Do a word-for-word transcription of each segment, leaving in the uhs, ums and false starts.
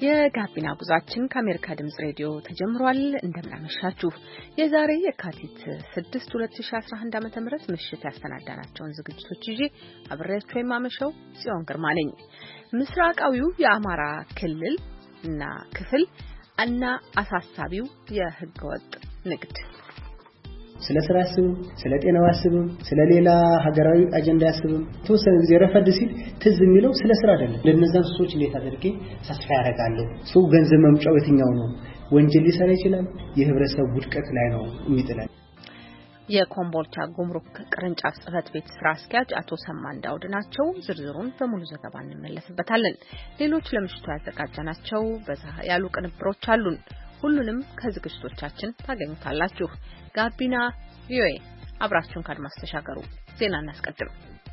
የጋቢና ጉዟችን ከአሜሪካ ድምጽ ሬዲዮ ተጀምሯል። እንደምናመሻችሁ የዛሬ የካቲት ስድስት ሁለት ሺህ አስራ አንድ ዓመተ ምህረት ምሽት ያስተናዳናቸውን ዝግጅቶች ይዤ አብሬያችሁ የማመሸው ጽዮን ግርማ ነኝ። ምስራቃዊው የአማራ ክልል እና ክፍል እና አሳሳቢው የህገወጥ ንግድ ስለ ስራ አስብም ስለ ጤናው አስብም ስለ ሌላ ሀገራዊ አጀንዳ አስብም ተወሰነ ጊዜ ረፈድ ሲል ትዝ የሚለው ስለ ስራ አይደለም። ለነዛን ሰዎች እንዴት አድርጌ ሳትፋ ያረጋለሁ? ሰው ገንዘብ መምጫው የትኛው ነው? ወንጀል ሊሰራ ይችላል። የህብረተሰብ ውድቀት ላይ ነው የሚጥላል። የኮምቦልቻ ጉምሩክ ቅርንጫፍ ጽህፈት ቤት ስራ አስኪያጅ አቶ ሰማን ዳውድ ናቸው። ዝርዝሩን በሙሉ ዘገባ እንመለስበታለን። ሌሎች ለምሽቱ ያዘጋጀናቸው በዛ ያሉ ቅንብሮች አሉን። ሁሉንም ከዝግጅቶቻችን ታገኙታላችሁ። ጋቢና ቪኦኤ አብራችሁን ካድማስ ተሻገሩ። ዜና እናስቀድም።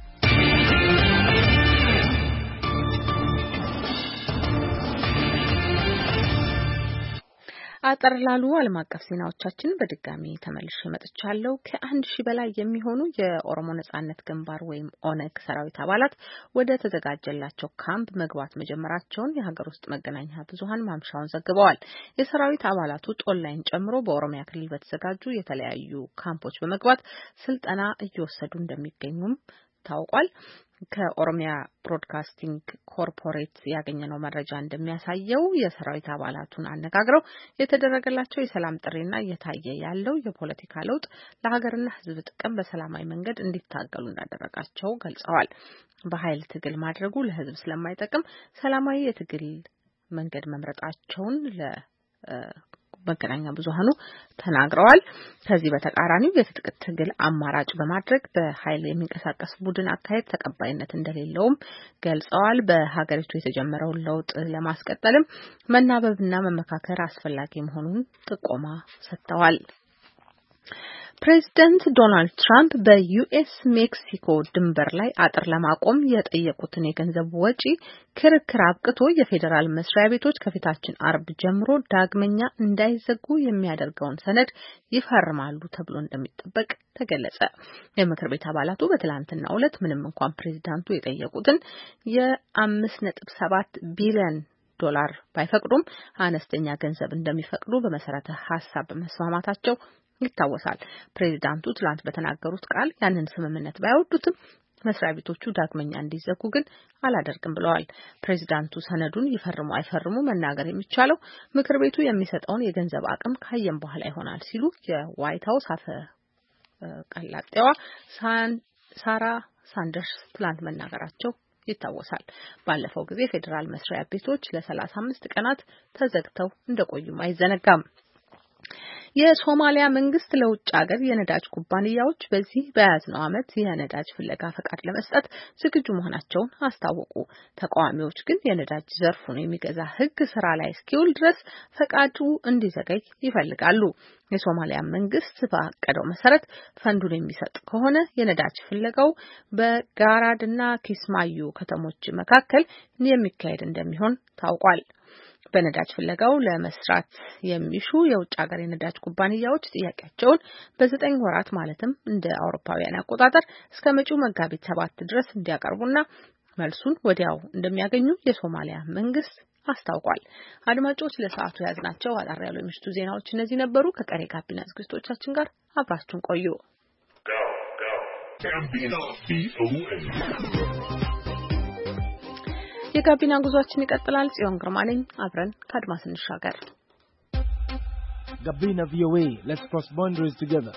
አጠር ላሉ ዓለም አቀፍ ዜናዎቻችን በድጋሚ ተመልሼ መጥቻለሁ። ከአንድ ሺህ በላይ የሚሆኑ የኦሮሞ ነጻነት ግንባር ወይም ኦነግ ሰራዊት አባላት ወደ ተዘጋጀላቸው ካምፕ መግባት መጀመራቸውን የሀገር ውስጥ መገናኛ ብዙሃን ማምሻውን ዘግበዋል። የሰራዊት አባላቱ ጦላይን ጨምሮ በኦሮሚያ ክልል በተዘጋጁ የተለያዩ ካምፖች በመግባት ስልጠና እየወሰዱ እንደሚገኙም ታውቋል። ከኦሮሚያ ብሮድካስቲንግ ኮርፖሬት ያገኘነው መረጃ እንደሚያሳየው የሰራዊት አባላቱን አነጋግረው የተደረገላቸው የሰላም ጥሪና እየታየ ያለው የፖለቲካ ለውጥ ለሀገርና ሕዝብ ጥቅም በሰላማዊ መንገድ እንዲታገሉ እንዳደረጋቸው ገልጸዋል። በኃይል ትግል ማድረጉ ለሕዝብ ስለማይጠቅም ሰላማዊ የትግል መንገድ መምረጣቸውን ለ መገናኛ ብዙሃኑ ተናግረዋል። ከዚህ በተቃራኒው የትጥቅ ትግል አማራጭ በማድረግ በኃይል የሚንቀሳቀስ ቡድን አካሄድ ተቀባይነት እንደሌለውም ገልጸዋል። በሀገሪቱ የተጀመረውን ለውጥ ለማስቀጠልም መናበብና መመካከር አስፈላጊ መሆኑን ጥቆማ ሰጥተዋል። ፕሬዚዳንት ዶናልድ ትራምፕ በዩኤስ ሜክሲኮ ድንበር ላይ አጥር ለማቆም የጠየቁትን የገንዘብ ወጪ ክርክር አብቅቶ የፌዴራል መስሪያ ቤቶች ከፊታችን አርብ ጀምሮ ዳግመኛ እንዳይዘጉ የሚያደርገውን ሰነድ ይፈርማሉ ተብሎ እንደሚጠበቅ ተገለጸ። የምክር ቤት አባላቱ በትላንትናው ዕለት ምንም እንኳን ፕሬዚዳንቱ የጠየቁትን የአምስት ነጥብ ሰባት ቢሊዮን ዶላር ባይፈቅዱም አነስተኛ ገንዘብ እንደሚፈቅዱ በመሰረተ ሀሳብ በመስማማታቸው ይታወሳል። ፕሬዚዳንቱ ትላንት በተናገሩት ቃል ያንን ስምምነት ባይወዱትም መስሪያ ቤቶቹ ዳግመኛ እንዲዘጉ ግን አላደርግም ብለዋል። ፕሬዚዳንቱ ሰነዱን ይፈርሙ አይፈርሙ መናገር የሚቻለው ምክር ቤቱ የሚሰጠውን የገንዘብ አቅም ካየም በኋላ ይሆናል ሲሉ የዋይት ሀውስ አፈ ቀላጤዋ ሳራ ሳንደርስ ትላንት መናገራቸው ይታወሳል። ባለፈው ጊዜ ፌዴራል መስሪያ ቤቶች ለሰላሳ አምስት ቀናት ተዘግተው እንደቆዩም አይዘነጋም። የሶማሊያ መንግስት ለውጭ ሀገር የነዳጅ ኩባንያዎች በዚህ በያዝነው ዓመት የነዳጅ ፍለጋ ፈቃድ ለመስጠት ዝግጁ መሆናቸውን አስታወቁ። ተቃዋሚዎች ግን የነዳጅ ዘርፉን የሚገዛ ሕግ ስራ ላይ እስኪውል ድረስ ፈቃዱ እንዲዘገይ ይፈልጋሉ። የሶማሊያ መንግስት ባቀደው መሰረት ፈንዱን የሚሰጥ ከሆነ የነዳጅ ፍለጋው በጋራድና ኪስማዩ ከተሞች መካከል የሚካሄድ እንደሚሆን ታውቋል። በነዳጅ ፍለጋው ለመስራት የሚሹ የውጭ ሀገር የነዳጅ ኩባንያዎች ጥያቄያቸውን በዘጠኝ ወራት ማለትም እንደ አውሮፓውያን አቆጣጠር እስከ መጪው መጋቢት ሰባት ድረስ እንዲያቀርቡና መልሱን ወዲያው እንደሚያገኙ የሶማሊያ መንግስት አስታውቋል። አድማጮች ለሰዓቱ ያዝናቸው አጣር ያሉ የምሽቱ ዜናዎች እነዚህ ነበሩ። ከቀሪ ጋቢና ዝግጅቶቻችን ጋር አብራችሁን ቆዩ። የጋቢና ጉዟችን ይቀጥላል። ጽዮን ግርማ ነኝ። አብረን ከአድማስ እንሻገር። ጋቢና ቪኦኤ let's cross boundaries together።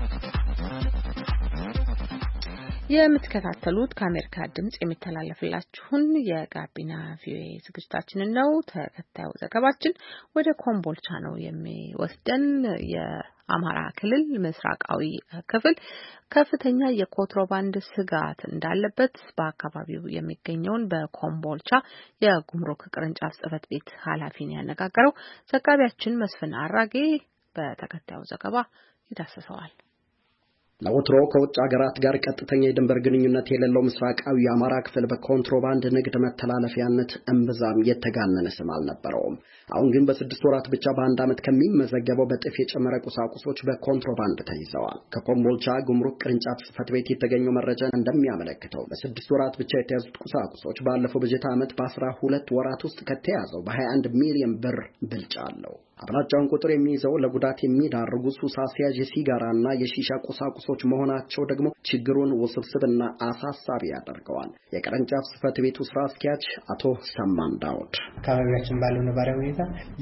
የምትከታተሉት ከአሜሪካ ድምጽ የሚተላለፍላችሁን የጋቢና ቪኦኤ ዝግጅታችንን ነው። ተከታዩ ዘገባችን ወደ ኮምቦልቻ ነው የሚወስደን። የአማራ ክልል ምስራቃዊ ክፍል ከፍተኛ የኮንትሮባንድ ስጋት እንዳለበት በአካባቢው የሚገኘውን በኮምቦልቻ የጉምሩክ ቅርንጫፍ ጽህፈት ቤት ኃላፊን ያነጋገረው ዘጋቢያችን መስፍን አራጌ በተከታዩ ዘገባ ይዳሰሰዋል። ለወትሮ ከውጭ ሀገራት ጋር ቀጥተኛ የድንበር ግንኙነት የሌለው ምስራቃዊ የአማራ ክፍል በኮንትሮባንድ ንግድ መተላለፊያነት እምብዛም የተጋነነ ስም አልነበረውም። አሁን ግን በስድስት ወራት ብቻ በአንድ ዓመት ከሚመዘገበው በጥፍ የጨመረ ቁሳቁሶች በኮንትሮባንድ ተይዘዋል። ከኮምቦልቻ ጉምሩክ ቅርንጫፍ ጽሕፈት ቤት የተገኘው መረጃ እንደሚያመለክተው በስድስት ወራት ብቻ የተያዙት ቁሳቁሶች ባለፈው በጀት ዓመት በአስራ ሁለት ወራት ውስጥ ከተያዘው በሀያ አንድ ሚሊዮን ብር ብልጫ አለው። አብላጫውን ቁጥር የሚይዘው ለጉዳት የሚዳርጉ ሱስ አስያዥ የሲጋራና የሺሻ ቁሳቁሶች መሆናቸው ደግሞ ችግሩን ውስብስብና አሳሳቢ ያደርገዋል። የቅርንጫፍ ጽሕፈት ቤቱ ስራ አስኪያጅ አቶ ሰማን ዳውድ አካባቢያችን ባለው ነባራዊ ሁኔታ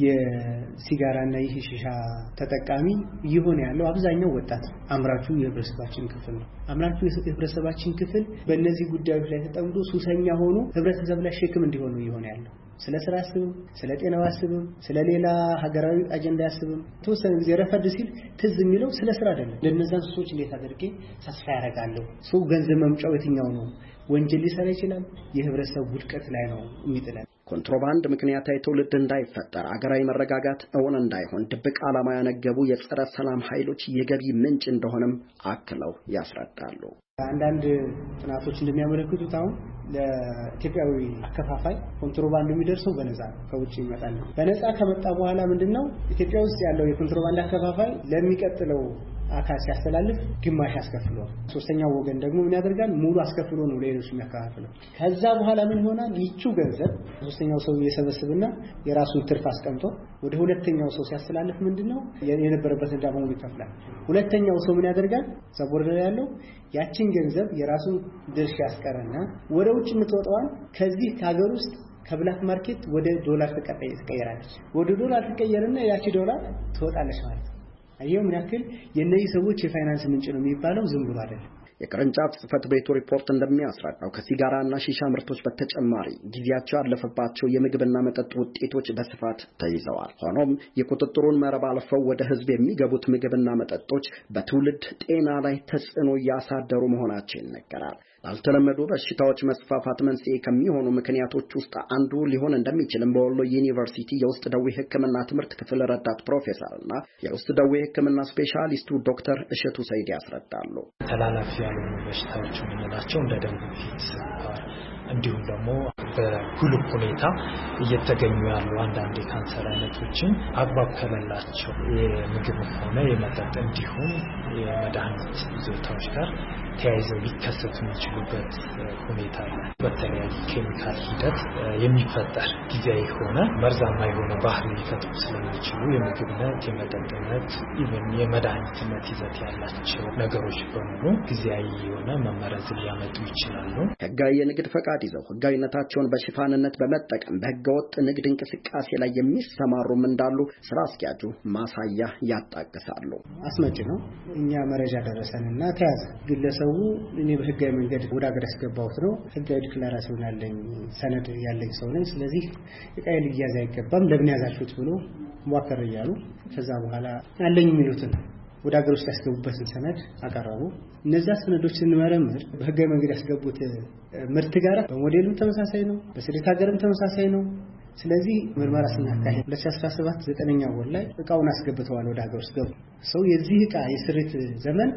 የሲጋራና የሺሻ ተጠቃሚ ይሆን ያለው አብዛኛው ወጣት አምራቹ የህብረተሰባችን ክፍል ነው። አምራቹ የህብረተሰባችን ክፍል በእነዚህ ጉዳዮች ላይ ተጠምዶ ሱሰኛ ሆኖ ህብረተሰብ ላይ ሸክም እንዲሆኑ ይሆን ያለው ስለ ስራ አስብም ስለ ጤናው አስብም ስለ ሌላ ሀገራዊ አጀንዳ አስብም ተወሰነ ጊዜ ረፈድ ሲል ትዝ የሚለው ስለ ስራ አይደለም። ለነዛን ሰዎች እንዴት አድርጌ ተስፋ ያደርጋለሁ? ሰው ገንዘብ መምጫው የትኛው ነው? ወንጀል ሊሰራ ይችላል። የህብረተሰብ ውድቀት ላይ ነው የሚጥለን። ኮንትሮባንድ ምክንያታዊ ትውልድ እንዳይፈጠር አገራዊ መረጋጋት እውን እንዳይሆን ድብቅ ዓላማ ያነገቡ የጸረ ሰላም ኃይሎች የገቢ ምንጭ እንደሆነም አክለው ያስረዳሉ። አንዳንድ ጥናቶች እንደሚያመለክቱት አሁን ለኢትዮጵያዊ አከፋፋይ ኮንትሮባንድ የሚደርሰው በነፃ ከውጭ ይመጣል። በነፃ ከመጣ በኋላ ምንድነው ኢትዮጵያ ውስጥ ያለው የኮንትሮባንድ አከፋፋይ ለሚቀጥለው አካል ሲያስተላልፍ ግማሽ ያስከፍለዋል። ሶስተኛው ወገን ደግሞ ምን ያደርጋል? ሙሉ አስከፍሎ ነው ለሌሎች የሚያከፋፍለው። ከዛ በኋላ ምን ይሆናል? ይቺው ገንዘብ ሶስተኛው ሰው እየሰበሰበና የራሱን ትርፍ አስቀምጦ ወደ ሁለተኛው ሰው ሲያስተላልፍ ምንድነው የነበረበት እንዳ በሙሉ ይከፍላል። ሁለተኛው ሰው ምን ያደርጋል? ሰቦርደር ያለው ያቺን ገንዘብ የራሱን ድርሻ ያስቀርና ወደ ውጭ የምትወጣዋን ከዚህ ከሀገር ውስጥ ከብላክ ማርኬት ወደ ዶላር ትቀየራለች። ወደ ዶላር ትቀየርና ያቺ ዶላር ትወጣለች ማለት ነው። አየው ምን ያክል የነዚህ ሰዎች የፋይናንስ ምንጭ ነው የሚባለው ዝም ብሎ አይደለም። የቅርንጫፍ ጽሕፈት ቤቱ ሪፖርት እንደሚያስረዳው ከሲጋራና ሺሻ ምርቶች በተጨማሪ ጊዜያቸው ያለፈባቸው የምግብና መጠጥ ውጤቶች በስፋት ተይዘዋል። ሆኖም የቁጥጥሩን መረብ አልፈው ወደ ሕዝብ የሚገቡት ምግብና መጠጦች በትውልድ ጤና ላይ ተጽዕኖ እያሳደሩ መሆናቸው ይነገራል። ላልተለመዱ በሽታዎች መስፋፋት መንስኤ ከሚሆኑ ምክንያቶች ውስጥ አንዱ ሊሆን እንደሚችልም በወሎ ዩኒቨርሲቲ የውስጥ ደዌ ሕክምና ትምህርት ክፍል ረዳት ፕሮፌሰርና የውስጥ ደዌ ሕክምና ስፔሻሊስቱ ዶክተር እሸቱ ሰይድ ያስረዳሉ። ተላላፊ ያልሆኑ በሽታዎች የምንላቸው እንደ ደም ግፊት፣ ስኳር እንዲሁም ደግሞ በጉልህ ሁኔታ እየተገኙ ያሉ አንዳንድ የካንሰር አይነቶችን አግባብ ከሌላቸው የምግብ ሆነ የመጠጥ እንዲሁም የመድኃኒት ይዞታዎች ጋር ተያይዘው ሊከሰቱ የሚችሉበት ሁኔታ አለ። በተለያየ ኬሚካል ሂደት የሚፈጠር ጊዜያዊ ሆነ መርዛማ የሆነ ባህሪ ሊፈጥሩ ስለሚችሉ የምግብነት፣ የመጠጥነት፣ ኢቭን የመድኃኒትነት ይዘት ያላቸው ነገሮች በሙሉ ጊዜያዊ የሆነ መመረዝ ሊያመጡ ይችላሉ። ህጋዊ የንግድ ፈቃድ ይዘው ህጋዊነታቸውን በሽፋንነት በመጠቀም በህገወጥ ንግድ እንቅስቃሴ ላይ የሚሰማሩም እንዳሉ ስራ አስኪያጁ ማሳያ ያጣቅሳሉ። አስመጭ ነው እኛ መረጃ ደረሰንና ተያዘ። ግለሰቡ እኔ በህጋዊ መንገድ ወደ ሀገር ያስገባሁት ነው፣ ህጋዊ ዲክላሬሽን ያለኝ ሰነድ ያለኝ ሰው ነኝ፣ ስለዚህ እቃዬ ሊያዝ አይገባም፣ ለምን ያዛችሁት ብሎ ሟከረ እያሉ ከዛ በኋላ አለኝ የሚሉትን ወደ ሀገር ውስጥ ያስገቡበትን ሰነድ አቀረቡ። እነዛ ሰነዶች ስንመረምር በህጋዊ መንገድ ያስገቡት ምርት ጋር በሞዴሉም ተመሳሳይ ነው፣ በስሪት ሀገርም ተመሳሳይ ነው። ስለዚህ ምርመራ ስናካሄድ ሁለት ሺህ አስራ ሰባት ዘጠነኛ ወር ላይ እቃውን አስገብተዋል ወደ ሀገር ውስጥ ገቡ። ሰው የዚህ እቃ የስሪት ዘመን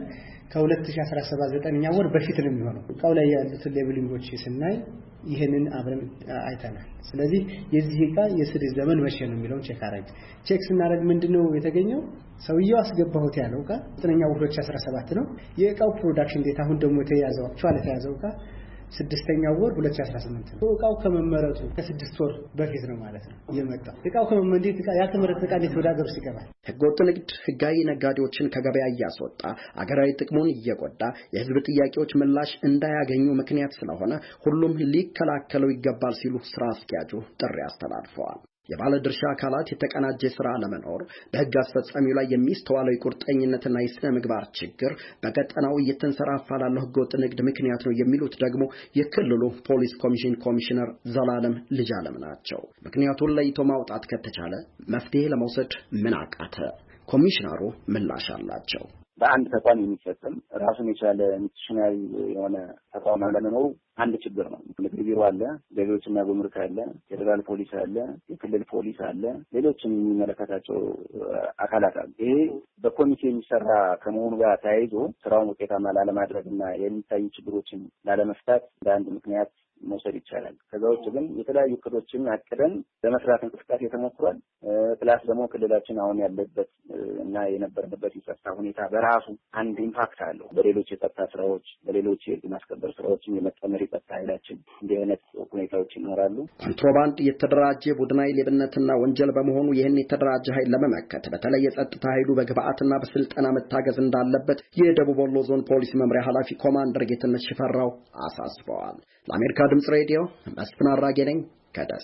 ከ2017 ዘጠነኛ ወር በፊት ነው የሚሆነው። እቃው ላይ ያሉትን ሌብሊንጎች ስናይ ይሄንን አብረን አይተናል። ስለዚህ የዚህ እቃ የስሪት ዘመን መቼ ነው የሚለውን ቼክ አረግ ቼክ ስናደርግ ምንድነው የተገኘው? ሰውየው አስገባሁት ያለው እቃ ዘጠነኛ ወር ሁለት ሺህ አስራ ሰባት ነው። የእቃው ፕሮዳክሽን ዴታ አሁን ደግሞ የተያዘው አክቹአሊ የተያዘው እቃ ስድስተኛው ወር ሁለት ሺህ አስራ ስምንት ነው። እቃው ከመመረቱ ከስድስት ወር በፊት ነው ማለት ነው የመጣው። እቃው ከመመንዴት እቃ ያልተመረተ እቃ እንዴት ወደ ሀገር ውስጥ ይገባል? ህገወጥ ንግድ ህጋዊ ነጋዴዎችን ከገበያ እያስወጣ አገራዊ ጥቅሙን እየጎዳ የህዝብ ጥያቄዎች ምላሽ እንዳያገኙ ምክንያት ስለሆነ ሁሉም ሊከላከለው ይገባል ሲሉ ስራ አስኪያጁ ጥሪ አስተላልፈዋል። የባለድርሻ አካላት የተቀናጀ ስራ ለመኖር በህግ አስፈጻሚው ላይ የሚስተዋለው የቁርጠኝነትና የስነ ምግባር ችግር በቀጠናው እየተንሰራፋ ላለው ህገወጥ ንግድ ምክንያት ነው የሚሉት ደግሞ የክልሉ ፖሊስ ኮሚሽን ኮሚሽነር ዘላለም ልጅአለም ናቸው። ምክንያቱን ለይቶ ማውጣት ከተቻለ መፍትሄ ለመውሰድ ምን አቃተ? ኮሚሽነሩ ምላሽ አላቸው። በአንድ ተቋም የሚፈጸም ራሱን የቻለ ኢንስቲትዩሽናል የሆነ ተቋም አለመኖሩ አንድ ችግር ነው። ንግድ ቢሮ አለ፣ ገቢዎችና ጉምሩክ አለ፣ ፌደራል ፖሊስ አለ፣ የክልል ፖሊስ አለ፣ ሌሎችም የሚመለከታቸው አካላት አሉ። ይሄ በኮሚቴ የሚሰራ ከመሆኑ ጋር ተያይዞ ስራውን ውጤታማ ላለማድረግና የሚታዩ ችግሮችን ላለመፍታት በአንድ ምክንያት መውሰድ ይቻላል። ከዛ ውጭ ግን የተለያዩ እቅዶችን አቅደን ለመስራት እንቅስቃሴ ተሞክሯል። ፕላስ ደግሞ ክልላችን አሁን ያለበት እና የነበረበት የጸጥታ ሁኔታ በራሱ አንድ ኢምፓክት አለው። በሌሎች የጸጥታ ስራዎች፣ በሌሎች የህግ ማስከበር ስራዎችን የመጠመር የጸጥታ ኃይላችን እንዲህ አይነት ሁኔታዎች ይኖራሉ። ኮንትሮባንድ የተደራጀ ቡድናዊ ሌብነትና ወንጀል በመሆኑ ይህን የተደራጀ ኃይል ለመመከት በተለይ የጸጥታ ኃይሉ በግብአትና በስልጠና መታገዝ እንዳለበት የደቡብ ወሎ ዞን ፖሊስ መምሪያ ኃላፊ ኮማንደር ጌትነት ሽፈራው አሳስበዋል። ለአሜሪካ ድምጽ ሬዲዮ መስፍን አራጌ ነኝ ከደሴ።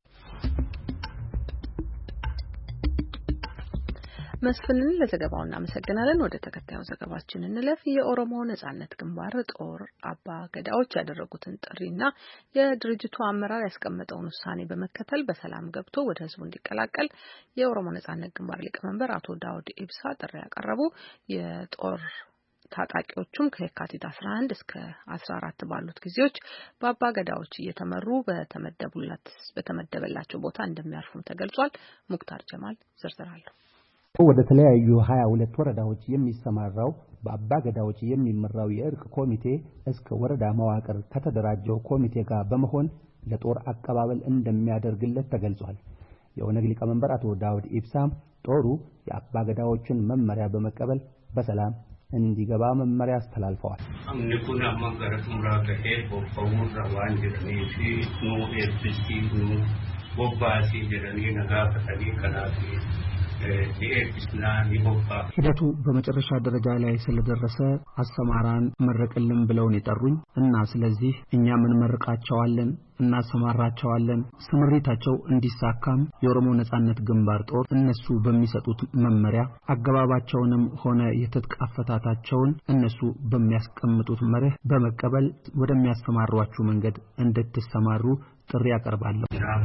መስፍንን ለዘገባው እናመሰግናለን። ወደ ተከታዩ ዘገባችን እንለፍ። የኦሮሞ ነጻነት ግንባር ጦር አባ ገዳዎች ያደረጉትን ጥሪና የድርጅቱ አመራር ያስቀመጠውን ውሳኔ በመከተል በሰላም ገብቶ ወደ ህዝቡ እንዲቀላቀል የኦሮሞ ነጻነት ግንባር ሊቀመንበር አቶ ዳውድ ኢብሳ ጥሪ ያቀረቡ። የጦር ታጣቂዎቹም ከየካቲት አስራ አንድ እስከ አስራ አራት ባሉት ጊዜዎች በአባ ገዳዎች እየተመሩ በተመደቡለት በተመደበላቸው ቦታ እንደሚያርፉም ተገልጿል። ሙክታር ጀማል ዝርዝር አለው። ወደ ተለያዩ ሀያ ሁለት ወረዳዎች የሚሰማራው በአባ ገዳዎች የሚመራው የእርቅ ኮሚቴ እስከ ወረዳ መዋቅር ከተደራጀው ኮሚቴ ጋር በመሆን ለጦር አቀባበል እንደሚያደርግለት ተገልጿል። የኦነግ ሊቀመንበር አቶ ዳውድ ኢብሳም ጦሩ የአባ ገዳዎችን መመሪያ በመቀበል በሰላም እንዲገባ መመሪያ አስተላልፈዋል። አምንኩና ማገረቱምራ ከሄድ ቦፋውር ራዋን ጀረኒፊ ኑ ኤፍሲ ኑ ቦባሲ ጀረኒ ነጋ ፈተኒ ከናፊ ሂደቱ በመጨረሻ ደረጃ ላይ ስለደረሰ አሰማራን መረቅልን ብለውን የጠሩኝ እና ስለዚህ እኛ ምን መርቃቸዋለን እና ሰማራቸዋለን ስምሪታቸው እንዲሳካም የኦሮሞ ነጻነት ግንባር ጦር እነሱ በሚሰጡት መመሪያ አገባባቸውንም ሆነ የትጥቅ አፈታታቸውን እነሱ በሚያስቀምጡት መርህ በመቀበል ወደሚያስተማሯቸው መንገድ እንድትሰማሩ ጥሪ ያቀርባለሁ።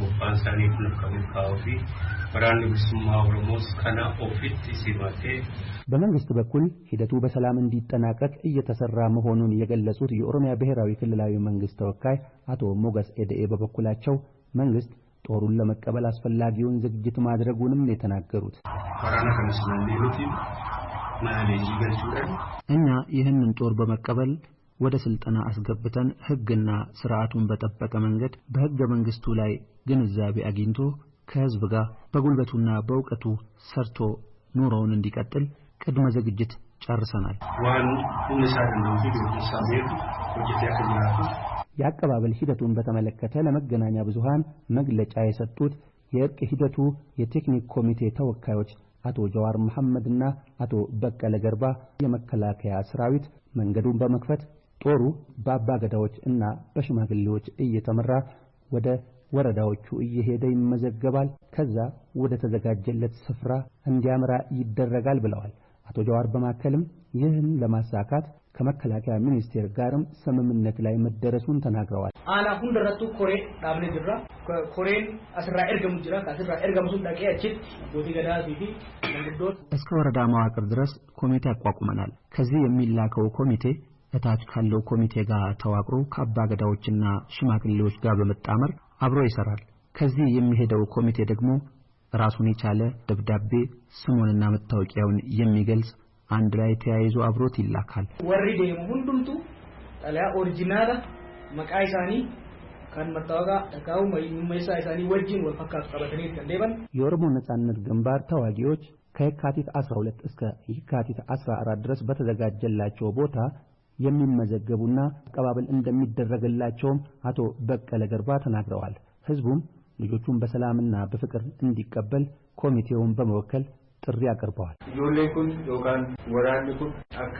በመንግስት በኩል ሂደቱ በሰላም እንዲጠናቀቅ እየተሰራ መሆኑን የገለጹት የኦሮሚያ ብሔራዊ ክልላዊ መንግስት ተወካይ አቶ ሞገስ ኤደኤ በበኩላቸው መንግስት ጦሩን ለመቀበል አስፈላጊውን ዝግጅት ማድረጉንም የተናገሩት እኛ ይህንን ጦር በመቀበል ወደ ስልጠና አስገብተን ህግና ስርዓቱን በተጠበቀ መንገድ በህገ መንግስቱ ላይ ግንዛቤ አግኝቶ ከህዝብ ጋር በጉልበቱና በእውቀቱ ሰርቶ ኑሮውን እንዲቀጥል ቅድመ ዝግጅት ጨርሰናል። ዋን ሁነሳን ነው ዲዮሳቤት ወጀቲያከኛቱ ያቀባበል ሂደቱን በተመለከተ ለመገናኛ ብዙሃን መግለጫ የሰጡት የእርቅ ሂደቱ የቴክኒክ ኮሚቴ ተወካዮች አቶ ጀዋር መሐመድና አቶ በቀለ ገርባ የመከላከያ ሰራዊት መንገዱን በመክፈት ጦሩ በአባ ገዳዎች እና በሽማግሌዎች እየተመራ ወደ ወረዳዎቹ እየሄደ ይመዘገባል፣ ከዛ ወደ ተዘጋጀለት ስፍራ እንዲያመራ ይደረጋል ብለዋል። አቶ ጀዋር በማከልም ይህን ለማሳካት ከመከላከያ ሚኒስቴር ጋርም ስምምነት ላይ መደረሱን ተናግረዋል። አና ሁንደረቱ ኮሬ ዳብለ ጅራ ኮሬን አስራ ኤርገሙ ጅራ አስራ ኤርገሙ ዳቄ አችት ወዲ ገዳ ቢቢ መንግዶት እስከ ወረዳ መዋቅር ድረስ ኮሚቴ አቋቁመናል። ከዚህ የሚላከው ኮሚቴ እታች ካለው ኮሚቴ ጋር ተዋቅሮ ከአባ ገዳዎችና ሽማግሌዎች ጋር በመጣመር አብሮ ይሰራል። ከዚህ የሚሄደው ኮሚቴ ደግሞ ራሱን የቻለ ደብዳቤ ስሙንና መታወቂያውን የሚገልጽ አንድ ላይ ተያይዞ አብሮት ይላካል። ወሪዴ ሁንዱምቱ ታላ ኦሪጂናል መቃይሳኒ ካን መታወጋ ተካው መይሳይሳኒ ወጅን ወፈካት ቀበተኔ ከንደበን የኦሮሞ ነጻነት ግንባር ተዋጊዎች ከየካቲት አስራ ሁለት እስከ የካቲት አስራ አራት ድረስ በተዘጋጀላቸው ቦታ የሚመዘገቡና አቀባበል እንደሚደረግላቸው አቶ በቀለ ገርባ ተናግረዋል። ህዝቡም ልጆቹን በሰላምና በፍቅር እንዲቀበል ኮሚቴውን በመወከል ጥሪ አቀርበዋል። ዮሌኩን ዮጋን ወራንኩን አካ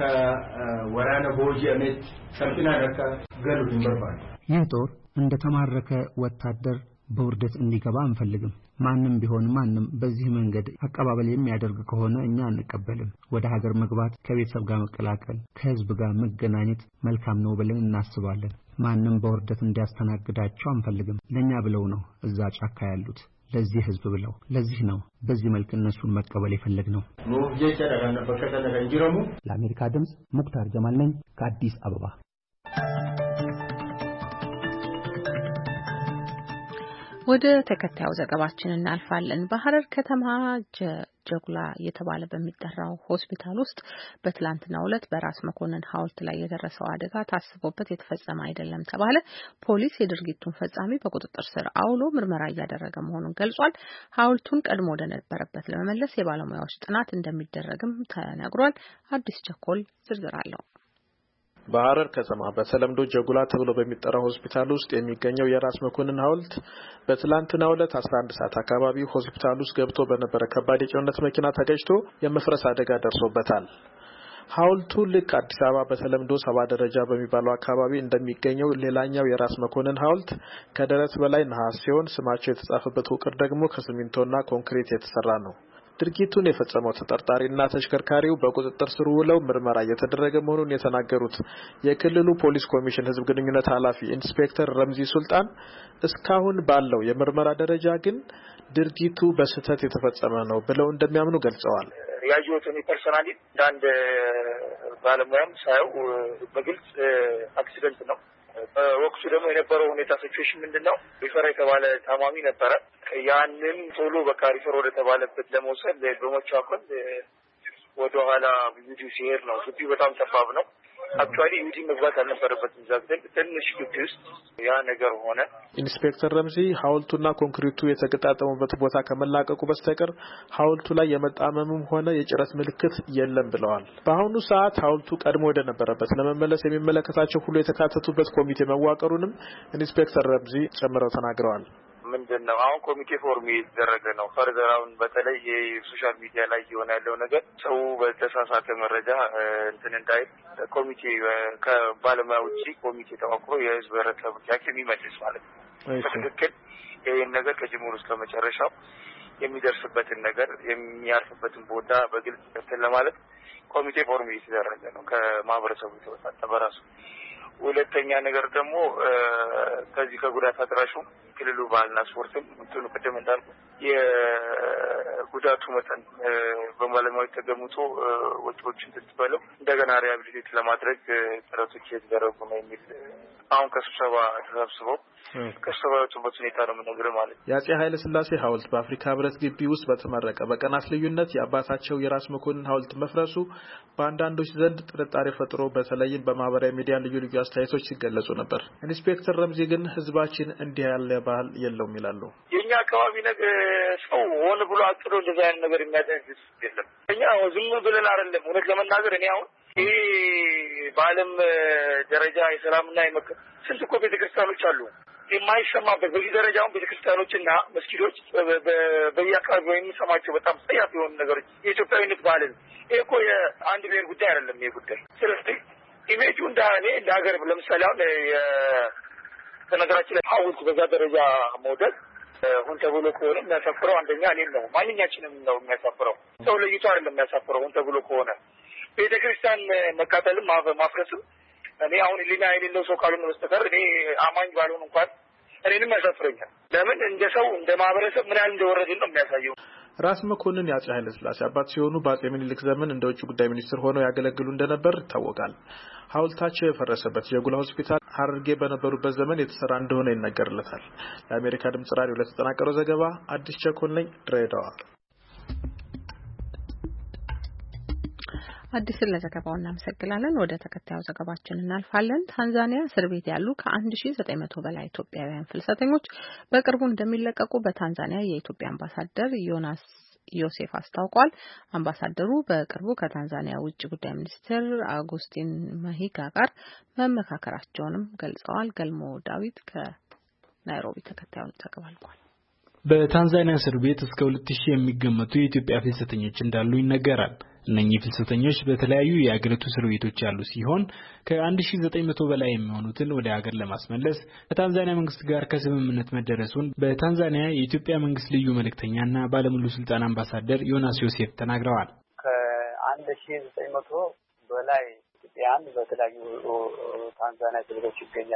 ወራና ቦጂአሜት ሰልፊና ረካ ገሉ ድንበርባል ይህ ጦር እንደተማረከ ወታደር በውርደት እንዲገባ አንፈልግም። ማንም ቢሆን ማንም በዚህ መንገድ አቀባበል የሚያደርግ ከሆነ እኛ አንቀበልም። ወደ ሀገር መግባት፣ ከቤተሰብ ጋር መቀላቀል፣ ከህዝብ ጋር መገናኘት መልካም ነው ብለን እናስባለን። ማንም በውርደት እንዲያስተናግዳቸው አንፈልግም። ለኛ ብለው ነው እዛ ጫካ ያሉት። ለዚህ ህዝብ ብለው ለዚህ ነው በዚህ መልኩ እነሱን መቀበል የፈለግነው። ለአሜሪካ ድምጽ ሙክታር ጀማል ነኝ ከአዲስ አበባ። ወደ ተከታዩ ዘገባችን እናልፋለን። በሐረር ከተማ ጀጉላ የተባለ በሚጠራው ሆስፒታል ውስጥ በትላንትናው ዕለት በራስ መኮንን ሐውልት ላይ የደረሰው አደጋ ታስቦበት የተፈጸመ አይደለም ተባለ። ፖሊስ የድርጊቱን ፈጻሚ በቁጥጥር ስር አውሎ ምርመራ እያደረገ መሆኑን ገልጿል። ሐውልቱን ቀድሞ ወደ ነበረበት ለመመለስ የባለሙያዎች ጥናት እንደሚደረግም ተነግሯል። አዲስ ቸኮል ዝርዝር አለው። በሐረር ከተማ በተለምዶ ጀጉላ ተብሎ በሚጠራው ሆስፒታል ውስጥ የሚገኘው የራስ መኮንን ሐውልት በትላንትናው ዕለት አስራ አንድ ሰዓት አካባቢ ሆስፒታል ውስጥ ገብቶ በነበረ ከባድ የጭነት መኪና ተገጭቶ የመፍረስ አደጋ ደርሶበታል። ሐውልቱ ልክ አዲስ አበባ በተለምዶ ሰባ ደረጃ በሚባለው አካባቢ እንደሚገኘው ሌላኛው የራስ መኮንን ሐውልት ከደረት በላይ ነሐስ ሲሆን ስማቸው የተጻፈበት ውቅር ደግሞ ከሲሚንቶና ኮንክሪት የተሰራ ነው። ድርጊቱን የፈጸመው ተጠርጣሪና ተሽከርካሪው በቁጥጥር ስር ውለው ምርመራ እየተደረገ መሆኑን የተናገሩት የክልሉ ፖሊስ ኮሚሽን ህዝብ ግንኙነት ኃላፊ ኢንስፔክተር ረምዚ ሱልጣን እስካሁን ባለው የምርመራ ደረጃ ግን ድርጊቱ በስህተት የተፈጸመ ነው ብለው እንደሚያምኑ ገልጸዋል። ያዩትን ፐርሰናሊ አንድ ባለሙያም ሳይው በግልጽ አክሲደንት ነው። ወቅቱ ደግሞ የነበረው ሁኔታ ሲቹዌሽን ምንድነው? ሪፈር የተባለ ታማሚ ነበረ። ያንን ቶሎ በቃ ሪፈር ወደ ተባለበት ለመውሰድ በመቻኮል ወደ ኋላ ዩዲ ሲሄድ ነው። ግቢው በጣም ጠባብ ነው። አክቹአሊ ዩዲ መግባት አልነበረበትም። ዛግተን ትንሽ ግቢ ውስጥ ያ ነገር ሆነ። ኢንስፔክተር ረምዚ ሐውልቱና ኮንክሪቱ የተገጣጠሙበት ቦታ ከመላቀቁ በስተቀር ሐውልቱ ላይ የመጣመምም ሆነ የጭረት ምልክት የለም ብለዋል። በአሁኑ ሰዓት ሐውልቱ ቀድሞ ወደ ነበረበት ለመመለስ የሚመለከታቸው ሁሉ የተካተቱበት ኮሚቴ መዋቀሩንም ኢንስፔክተር ረምዚ ጨምረው ተናግረዋል። ምንድነው አሁን ኮሚቴ ፎርም እየተደረገ ነው። ፈርዘራውን በተለይ የሶሻል ሚዲያ ላይ የሆነ ያለው ነገር ሰው በተሳሳተ መረጃ እንትን እንዳይ ኮሚቴ ከባለሙያ ውጪ ኮሚቴ ተዋቅሮ የህዝብ ረከብ ጥያቄ የሚመልስ ማለት ነው። በትክክል ይሄን ነገር ከጅምሩ እስከ መጨረሻው የሚደርስበትን ነገር የሚያርፍበትን ቦታ በግልጽ እንትን ለማለት ኮሚቴ ፎርም እየተደረገ ነው ከማህበረሰቡ የተወጣጣ በራሱ። ሁለተኛ ነገር ደግሞ ከዚህ ከጉዳት አድራሹ ክልሉ ባህልና ስፖርትም እንትኑ ቀደም እንዳልኩ የጉዳቱ መጠን በባለሙያዎች ተገምቶ ወጪዎችን ትትበለው እንደገና ሪሃቢሊቴት ለማድረግ ጥረቶች እየተደረጉ ነው የሚል አሁን ከስብሰባ ተሰብስበው ከስብሰባ የወጡበት ሁኔታ ነው የምነግርህ ማለት ነው። የአፄ ኃይለ ሥላሴ ሐውልት በአፍሪካ ህብረት ግቢ ውስጥ በተመረቀ በቀናት ልዩነት የአባታቸው የራስ መኮንን ሐውልት መፍረሱ በአንዳንዶች ዘንድ ጥርጣሬ ፈጥሮ በተለይም በማህበራዊ ሚዲያ ልዩ ልዩ አስተያየቶች ሲገለጹ ነበር። ኢንስፔክተር ረምዚ ግን ህዝባችን እንዲህ ያለ ባህል የለውም ይላሉ። የኛ አካባቢ ነገር ሰው ሆነ ብሎ አጥሮ እንደዛ አይነት ነገር የሚያደርግ የለም። እኛ ዝም ብለን አይደለም እውነት ለመናገር እኔ አሁን ይሄ በዓለም ደረጃ የሰላምና የመከ ስንት እኮ ቤተክርስቲያኖች አሉ የማይሰማበት በዚህ ደረጃውን ቤተክርስቲያኖችና መስጊዶች በየአካባቢው የሚሰማቸው በጣም ጸያፍ የሆኑ ነገሮች የኢትዮጵያዊነት ባህልን ይሄ እኮ የአንድ ብሔር ጉዳይ አይደለም። ይሄ ጉዳይ ስለዚህ ኢሜጁ እንዳኔ ለሀገር ለምሳሌ አሁን ከነገራችን ላይ ሐውልት በዛ ደረጃ መውደድ ሁን ተብሎ ከሆነ የሚያሳፍረው አንደኛ እኔም ነው ማንኛችንም ነው የሚያሳፍረው። ሰው ለይቶ አይደለም የሚያሳፍረው ሁን ተብሎ ከሆነ ቤተክርስቲያን መቃጠልም ማፍረስም እኔ አሁን ሊና የሌለው ሰው ካልሆነ በስተቀር እኔ አማኝ ባልሆን እንኳን እኔንም ያሳፍረኛል። ለምን እንደ ሰው እንደ ማህበረሰብ ምን ያህል እንደወረድን ነው የሚያሳየው። ራስ መኮንን የአፄ ኃይለ ሥላሴ አባት ሲሆኑ በአፄ ምኒልክ ዘመን እንደ ውጭ ጉዳይ ሚኒስትር ሆነው ያገለግሉ እንደነበር ይታወቃል። ሐውልታቸው የፈረሰበት የጀጉላ ሆስፒታል ሐረርጌ በነበሩበት ዘመን የተሰራ እንደሆነ ይነገርለታል። ለአሜሪካ ድምጽ ራዲዮ ለተጠናቀረው ዘገባ አዲስ ቸኮል ነኝ ድሬዳዋ። አዲስን ለዘገባው እናመሰግናለን። ወደ ተከታዩ ዘገባችን እናልፋለን። ታንዛኒያ እስር ቤት ያሉ ከአንድ ሺህ ዘጠኝ መቶ በላይ ኢትዮጵያውያን ፍልሰተኞች በቅርቡ እንደሚለቀቁ በታንዛኒያ የኢትዮጵያ አምባሳደር ዮናስ ዮሴፍ አስታውቋል። አምባሳደሩ በቅርቡ ከታንዛኒያ ውጭ ጉዳይ ሚኒስትር አጉስቲን ማሂጋ ጋር መመካከራቸውንም ገልጸዋል። ገልሞ ዳዊት ከናይሮቢ ተከታዩን ዘገባ ልኳል። በታንዛኒያ እስር ቤት እስከ ሁለት ሺህ የሚገመቱ የኢትዮጵያ ፍልሰተኞች እንዳሉ ይነገራል። እነኚህ ፍልሰተኞች በተለያዩ የአገሪቱ እስር ቤቶች ያሉ ሲሆን ከአንድ ሺህ ዘጠኝ መቶ በላይ የሚሆኑትን ወደ ሀገር ለማስመለስ ከታንዛኒያ መንግስት ጋር ከስምምነት መደረሱን በታንዛኒያ የኢትዮጵያ መንግስት ልዩ መልእክተኛና ባለሙሉ ስልጣን አምባሳደር ዮናስ ዮሴፍ ተናግረዋል። ከአንድ ሺህ ዘጠኝ መቶ በላይ ኢትዮጵያውያን በተለያዩ ታንዛኒያ እስር ቤቶች ይገኛሉ።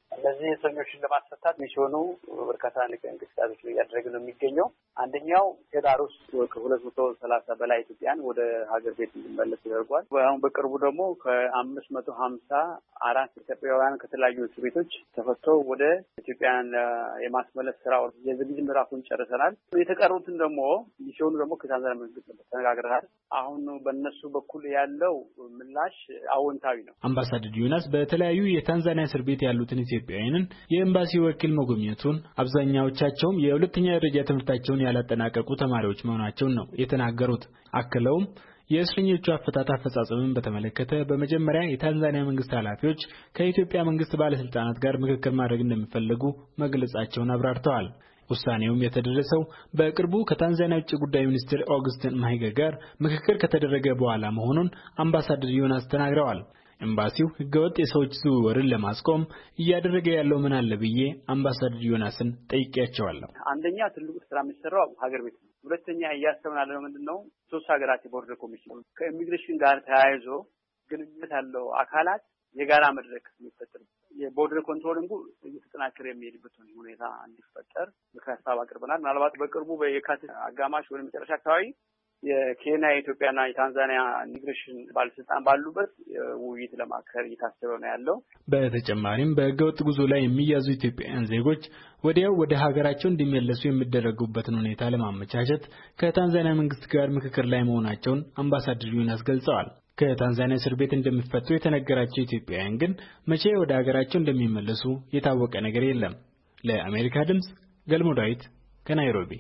እነዚህ እስረኞችን ለማስፈታት ሚሽኑ በርካታ እንቅስቃሴዎች እያደረገ ነው የሚገኘው። አንደኛው ሄዳር ውስጥ ከሁለት መቶ ሰላሳ በላይ ኢትዮጵያን ወደ ሀገር ቤት እንዲመለሱ ተደርጓል። አሁን በቅርቡ ደግሞ ከአምስት መቶ ሀምሳ አራት ኢትዮጵያውያን ከተለያዩ እስር ቤቶች ተፈተው ወደ ኢትዮጵያን የማስመለስ ስራው የዝግጅት ምዕራፉን ጨርሰናል። የተቀሩትን ደግሞ ሚሽኑ ደግሞ ከታንዛኒያ መንግስት ተነጋግረናል። አሁን በእነሱ በኩል ያለው ምላሽ አዎንታዊ ነው። አምባሳደር ዮናስ በተለያዩ የታንዛኒያ እስር ቤት ያሉትን ኢትዮጵያውያንን የኤምባሲ ወኪል መጎብኘቱን አብዛኛዎቻቸውም የሁለተኛ ደረጃ ትምህርታቸውን ያላጠናቀቁ ተማሪዎች መሆናቸውን ነው የተናገሩት። አክለውም የእስረኞቹ አፈታት አፈጻጸምን በተመለከተ በመጀመሪያ የታንዛኒያ መንግስት ኃላፊዎች ከኢትዮጵያ መንግስት ባለስልጣናት ጋር ምክክር ማድረግ እንደሚፈልጉ መግለጻቸውን አብራርተዋል። ውሳኔውም የተደረሰው በቅርቡ ከታንዛኒያ ውጭ ጉዳይ ሚኒስትር ኦግስቲን ማሂጋ ጋር ምክክር ከተደረገ በኋላ መሆኑን አምባሳደር ዮናስ ተናግረዋል። ኤምባሲው ህገወጥ የሰዎች ዝውውርን ለማስቆም እያደረገ ያለው ምን አለ ብዬ አምባሳደር ዮናስን ጠይቄያቸዋለሁ። አንደኛ ትልቁ ስራ የሚሰራው ሀገር ቤት ነው። ሁለተኛ እያሰብን ያለው ምንድነው ሶስት ሀገራት የቦርደር ኮሚሽን ከኢሚግሬሽን ጋር ተያይዞ ግንኙነት ያለው አካላት የጋራ መድረክ የሚፈጠር የቦርደር ኮንትሮሊንጉ እየተጠናከረ የሚሄድበት ሁኔታ እንዲፈጠር ምክር ሀሳብ አቅርበናል። ምናልባት በቅርቡ በየካቲት አጋማሽ ወደ መጨረሻ አካባቢ የኬንያ የኢትዮጵያና የታንዛኒያ ኢሚግሬሽን ባለስልጣን ባሉበት ውይይት ለማካሄድ እየታሰበ ነው ያለው። በተጨማሪም በህገወጥ ጉዞ ላይ የሚያዙ ኢትዮጵያውያን ዜጎች ወዲያው ወደ ሀገራቸው እንዲመለሱ የሚደረጉበትን ሁኔታ ለማመቻቸት ከታንዛኒያ መንግስት ጋር ምክክር ላይ መሆናቸውን አምባሳደር ዮናስ ገልጸዋል። ከታንዛኒያ እስር ቤት እንደሚፈቱ የተነገራቸው ኢትዮጵያውያን ግን መቼ ወደ ሀገራቸው እንደሚመለሱ የታወቀ ነገር የለም። ለአሜሪካ ድምጽ ገልሞ ዳዊት ከናይሮቢ።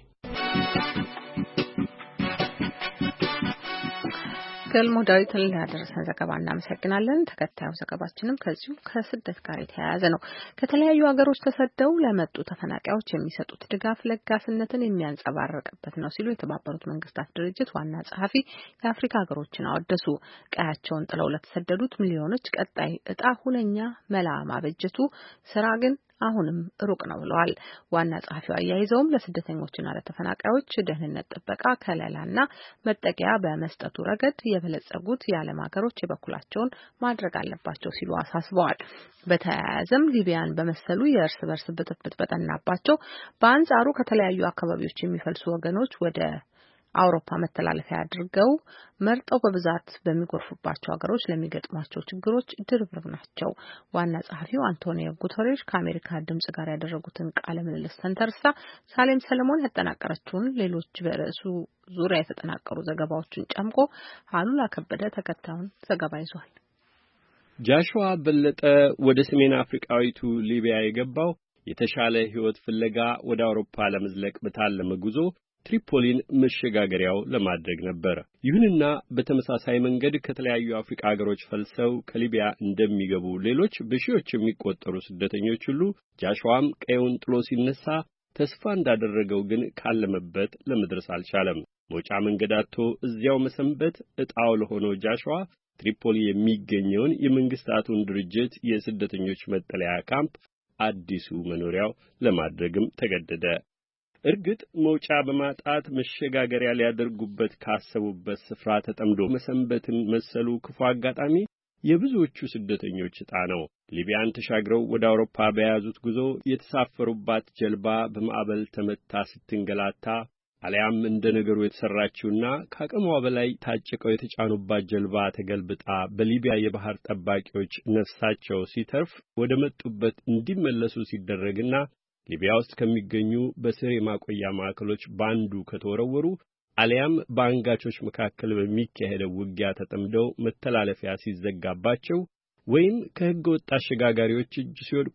ገልሞ ዳዊትን ለደረሰን ዘገባ እናመሰግናለን። ተከታዩ ዘገባችንም ከዚሁ ከስደት ጋር የተያያዘ ነው። ከተለያዩ ሀገሮች ተሰደው ለመጡ ተፈናቃዮች የሚሰጡት ድጋፍ ለጋስነትን የሚያንጸባርቅበት ነው ሲሉ የተባበሩት መንግስታት ድርጅት ዋና ጸሐፊ የአፍሪካ ሀገሮችን አወደሱ። ቀያቸውን ጥለው ለተሰደዱት ሚሊዮኖች ቀጣይ እጣ ሁነኛ መላ ማበጀቱ ስራ ግን አሁንም ሩቅ ነው ብለዋል። ዋና ጸሐፊው አያይዘውም ለስደተኞችና ለተፈናቃዮች ደህንነት ጥበቃ ከለላና መጠለያ በመስጠቱ ረገድ የበለጸጉት የዓለም ሀገሮች የበኩላቸውን ማድረግ አለባቸው ሲሉ አሳስበዋል። በተያያዘም ሊቢያን በመሰሉ የእርስ በርስ ብጥብጥ በጠናባቸው በአንጻሩ ከተለያዩ አካባቢዎች የሚፈልሱ ወገኖች ወደ አውሮፓ መተላለፊያ አድርገው መርጠው በብዛት በሚጎርፉባቸው ሀገሮች ለሚገጥሟቸው ችግሮች ድርብርብ ናቸው። ዋና ጸሐፊው አንቶኒዮ ጉተሬሽ ከአሜሪካ ድምጽ ጋር ያደረጉትን ቃለ ምልልስ ተንተርሳ ሳሌም ሰለሞን ያጠናቀረችውን ሌሎች በርዕሱ ዙሪያ የተጠናቀሩ ዘገባዎችን ጨምቆ አሉላ ከበደ ተከታዩን ዘገባ ይዟል። ጃሽዋ በለጠ ወደ ሰሜን አፍሪካዊቱ ሊቢያ የገባው የተሻለ ሕይወት ፍለጋ ወደ አውሮፓ ለመዝለቅ በታለመ ጉዞ ትሪፖሊን መሸጋገሪያው ለማድረግ ነበር። ይሁንና በተመሳሳይ መንገድ ከተለያዩ አፍሪካ ሀገሮች ፈልሰው ከሊቢያ እንደሚገቡ ሌሎች በሺዎች የሚቆጠሩ ስደተኞች ሁሉ ጃሽዋም ቀዩን ጥሎ ሲነሳ ተስፋ እንዳደረገው ግን ካለመበት ለመድረስ አልቻለም። መውጫ መንገድ አጥቶ እዚያው መሰንበት ዕጣው ለሆነው ጃሽዋ ትሪፖሊ የሚገኘውን የመንግስታቱን ድርጅት የስደተኞች መጠለያ ካምፕ አዲሱ መኖሪያው ለማድረግም ተገደደ። እርግጥ መውጫ በማጣት መሸጋገሪያ ሊያደርጉበት ካሰቡበት ስፍራ ተጠምዶ መሰንበትን መሰሉ ክፉ አጋጣሚ የብዙዎቹ ስደተኞች ዕጣ ነው። ሊቢያን ተሻግረው ወደ አውሮፓ በያዙት ጉዞ የተሳፈሩባት ጀልባ በማዕበል ተመታ ስትንገላታ አሊያም እንደ ነገሩ የተሰራችውና ከአቅሟ በላይ ታጭቀው የተጫኑባት ጀልባ ተገልብጣ በሊቢያ የባህር ጠባቂዎች ነፍሳቸው ሲተርፍ ወደ መጡበት እንዲመለሱ ሲደረግና ሊቢያ ውስጥ ከሚገኙ በስር የማቆያ ማዕከሎች ባንዱ ከተወረወሩ አሊያም በአንጋቾች መካከል በሚካሄደው ውጊያ ተጠምደው መተላለፊያ ሲዘጋባቸው ወይም ከሕገ ወጥ አሸጋጋሪዎች እጅ ሲወድቁ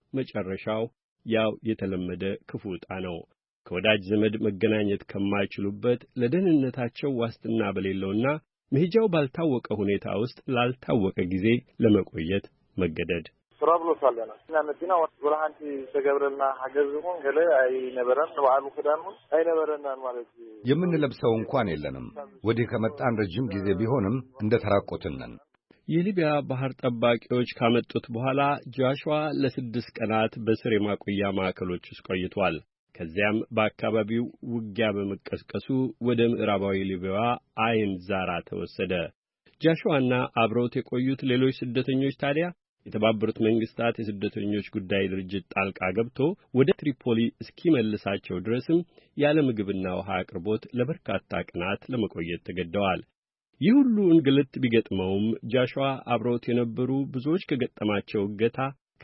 መጨረሻው ያው የተለመደ ክፉ ዕጣ ነው። ከወዳጅ ዘመድ መገናኘት ከማይችሉበት ለደህንነታቸው ዋስትና በሌለውና መሄጃው ባልታወቀ ሁኔታ ውስጥ ላልታወቀ ጊዜ ለመቆየት መገደድ። ፕሮብሌም ሳለና እና መዲና ወራሃንቲ ተገብረና ሀገዝሁን ገለ አይ ነበረን በዓሉ ከዳኑ አይ ነበረና ማለት የምንለብሰው እንኳን የለንም። ወዲህ ከመጣን ረጅም ጊዜ ቢሆንም እንደ ተራቆትን ነን። የሊቢያ ባህር ጠባቂዎች ካመጡት በኋላ ጃሽዋ ለስድስት ቀናት በስር የማቆያ ማዕከሎች ውስጥ ቆይቷል። ከዚያም በአካባቢው ውጊያ በመቀስቀሱ ወደ ምዕራባዊ ሊቢያ አይን ዛራ ተወሰደ። ጃሽዋና አብረውት የቆዩት ሌሎች ስደተኞች ታዲያ የተባበሩት መንግስታት የስደተኞች ጉዳይ ድርጅት ጣልቃ ገብቶ ወደ ትሪፖሊ እስኪመልሳቸው ድረስም ያለ ምግብና ውሃ አቅርቦት ለበርካታ ቀናት ለመቆየት ተገደዋል። ይህ ሁሉ እንግልት ቢገጥመውም ጃሽዋ አብረውት የነበሩ ብዙዎች ከገጠማቸው እገታ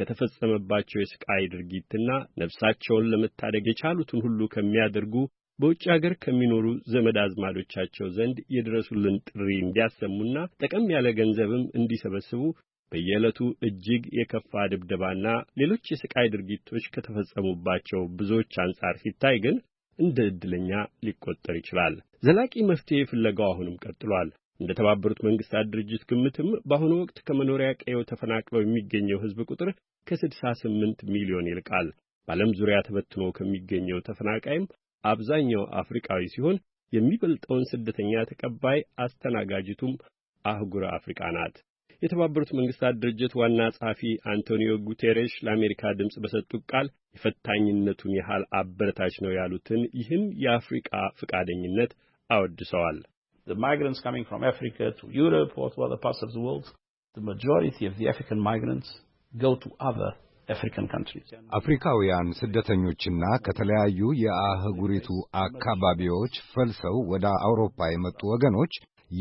ከተፈጸመባቸው የስቃይ ድርጊትና ነፍሳቸውን ለመታደግ የቻሉትን ሁሉ ከሚያደርጉ በውጭ ሀገር ከሚኖሩ ዘመድ አዝማዶቻቸው ዘንድ የድረሱልን ጥሪ እንዲያሰሙና ጠቀም ያለ ገንዘብም እንዲሰበስቡ በየዕለቱ እጅግ የከፋ ድብደባና ሌሎች የስቃይ ድርጊቶች ከተፈጸሙባቸው ብዙዎች አንጻር ሲታይ ግን እንደ ዕድለኛ ሊቆጠር ይችላል። ዘላቂ መፍትሄ ፍለጋው አሁንም ቀጥሏል። እንደ ተባበሩት መንግስታት ድርጅት ግምትም በአሁኑ ወቅት ከመኖሪያ ቀየው ተፈናቅለው የሚገኘው ሕዝብ ቁጥር ከስድሳ ስምንት ሚሊዮን ይልቃል። በዓለም ዙሪያ ተበትኖ ከሚገኘው ተፈናቃይም አብዛኛው አፍሪካዊ ሲሆን የሚበልጠውን ስደተኛ ተቀባይ አስተናጋጅቱም አህጉረ አፍሪካ ናት። የተባበሩት መንግስታት ድርጅት ዋና ጸሐፊ አንቶኒዮ ጉቴሬሽ ለአሜሪካ ድምጽ በሰጡት ቃል የፈታኝነቱን ያህል አበረታች ነው ያሉትን ይህን የአፍሪካ ፈቃደኝነት አወድሰዋል። The migrants coming from Africa to Europe or to other parts of the world, the majority of the African migrants go to other African countries. አፍሪካውያን ስደተኞችና ከተለያዩ የአህጉሪቱ አካባቢዎች ፈልሰው ወደ አውሮፓ የመጡ ወገኖች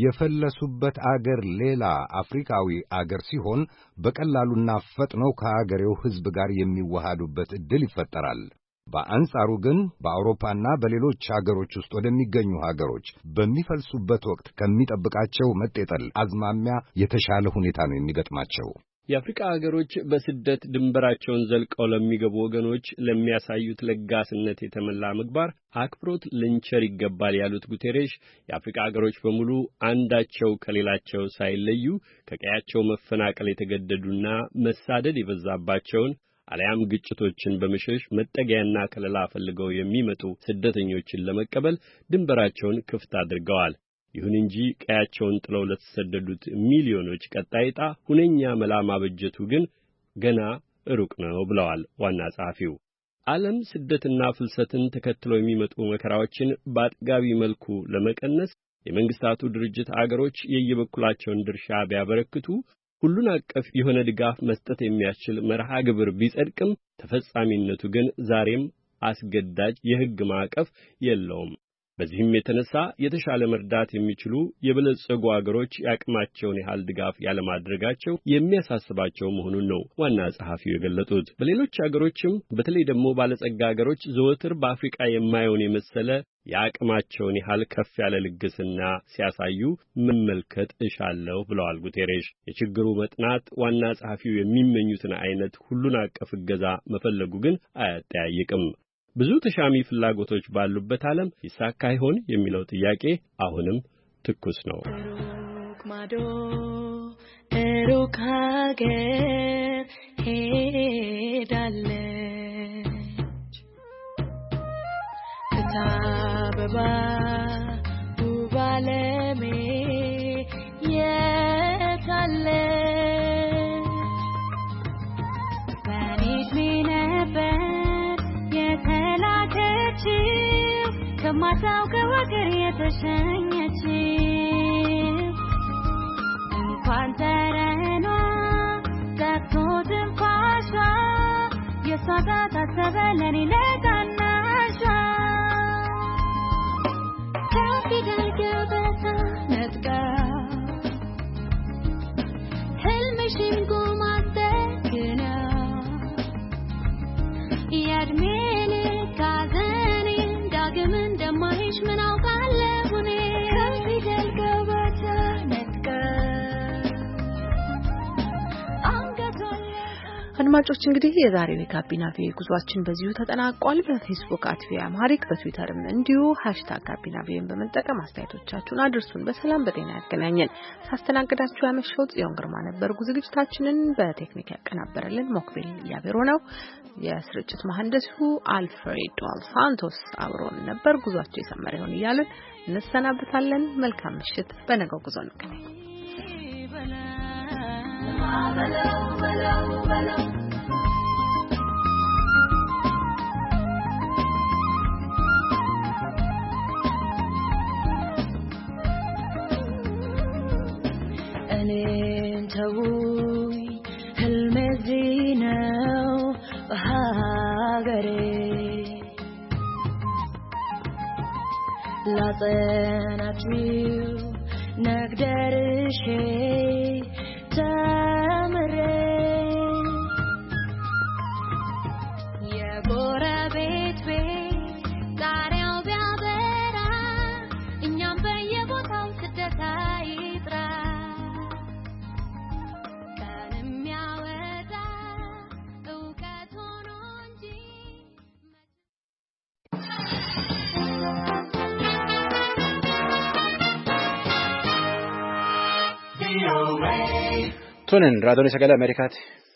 የፈለሱበት አገር ሌላ አፍሪካዊ አገር ሲሆን በቀላሉና ፈጥነው ከአገሬው ሕዝብ ጋር የሚዋሃዱበት ዕድል ይፈጠራል። በአንጻሩ ግን በአውሮፓና በሌሎች አገሮች ውስጥ ወደሚገኙ አገሮች በሚፈልሱበት ወቅት ከሚጠብቃቸው መጤጠል አዝማሚያ የተሻለ ሁኔታ ነው የሚገጥማቸው። የአፍሪካ አገሮች በስደት ድንበራቸውን ዘልቀው ለሚገቡ ወገኖች ለሚያሳዩት ለጋስነት የተመላ ምግባር አክብሮት ልንቸር ይገባል ያሉት ጉቴሬሽ የአፍሪካ አገሮች በሙሉ አንዳቸው ከሌላቸው ሳይለዩ ከቀያቸው መፈናቀል የተገደዱና መሳደድ የበዛባቸውን አለያም ግጭቶችን በመሸሽ መጠጊያና ከለላ ፈልገው የሚመጡ ስደተኞችን ለመቀበል ድንበራቸውን ክፍት አድርገዋል። ይሁን እንጂ ቀያቸውን ጥለው ለተሰደዱት ሚሊዮኖች ቀጣይ ዕጣ ሁነኛ መላ ማበጀቱ ግን ገና ሩቅ ነው ብለዋል ዋና ጸሐፊው። ዓለም ስደትና ፍልሰትን ተከትለው የሚመጡ መከራዎችን በአጥጋቢ መልኩ ለመቀነስ የመንግስታቱ ድርጅት አገሮች የየበኩላቸውን ድርሻ ቢያበረክቱ ሁሉን አቀፍ የሆነ ድጋፍ መስጠት የሚያስችል መርሃ ግብር ቢጸድቅም ተፈጻሚነቱ ግን ዛሬም አስገዳጅ የሕግ ማዕቀፍ የለውም። በዚህም የተነሳ የተሻለ መርዳት የሚችሉ የበለጸጉ አገሮች ያቅማቸውን ያህል ድጋፍ ያለማድረጋቸው የሚያሳስባቸው መሆኑን ነው ዋና ጸሐፊው የገለጹት። በሌሎች አገሮችም በተለይ ደግሞ ባለጸጋ አገሮች ዘወትር በአፍሪካ የማየውን የመሰለ ያቅማቸውን ያህል ከፍ ያለ ልግስና ሲያሳዩ መመልከት እሻለሁ ብለዋል ጉቴሬሽ። የችግሩ መጥናት ዋና ጸሐፊው የሚመኙትን አይነት ሁሉን አቀፍ እገዛ መፈለጉ ግን አያጠያይቅም። ብዙ ተሻሚ ፍላጎቶች ባሉበት ዓለም ይሳካ ይሆን የሚለው ጥያቄ አሁንም ትኩስ ነው። ሩቅ ማዶ ሩቅ ሀገር ሄዳለች ከታበባ ውብ ዓለሜ የታለች በኔ ዕድሜ ነበር የተላከችው ከማታውቀው አገር የተሸኘችው እንኳን ጠረኗ ጠፍቶ ትንፋሿ የሷ ጋር ታሰበ ለኔ ለታናሿ ከፊደል ገበታ ነጥቃ ሕልምሽን ጉማ ደግና የዕድሜ ልክ ሐዘኔን ዳግም እንደማይሽ ምን አውቃለሁ እኔ ከፊደል ገበታ ነጥቃ አድማጮች እንግዲህ የዛሬው የጋቢና ቪኦኤ ጉዟችን በዚሁ ተጠናቋል። በፌስቡክ አት ቪኦኤ አማሪክ በትዊተርም እንዲሁ ሃሽታግ ጋቢና ቪኦኤን በመጠቀም አስተያየቶቻችሁን አድርሱን። በሰላም በጤና ያገናኘን። ሳስተናግዳችሁ ያመሸሁት ጽዮን ግርማ ነበርኩ። ዝግጅታችንን በቴክኒክ ያቀናበረልን ሞክቤል ያቤሮ ነው። የስርጭት መሐንዲሱ አልፍሬዶ አልሳንቶስ አብሮን ነበር። ጉዟችሁ የሰመረ ይሁን እያልን እንሰናበታለን። መልካም ምሽት። በነገው ጉዞ እንገናኝ። Hello, hello, hello. እኔን ተውኝ ህልሜ ጸናችሁ ነግደርሼ ተምሬ የጎረቤት ቤት ጣሪያው ቢያበራ እኛም በየቦታው ስደት አይጥራ ቀንም ያወጣ እውቀት ሆኖ እንጂ Tunin raadiyoo sagalee Ameerikaati.